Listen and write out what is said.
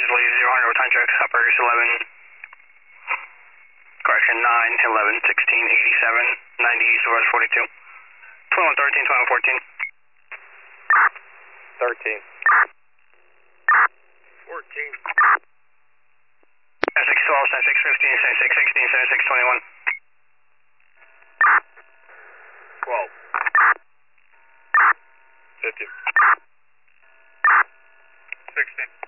Leslie, 0 time check, uppers 11, correction 9, 11, 16, 87, 90 east of us 42. 21, 13, 21, 14. 13. 14. 76, 12, 76, 15, 76, 16, 76, 21. 12. 15. 16.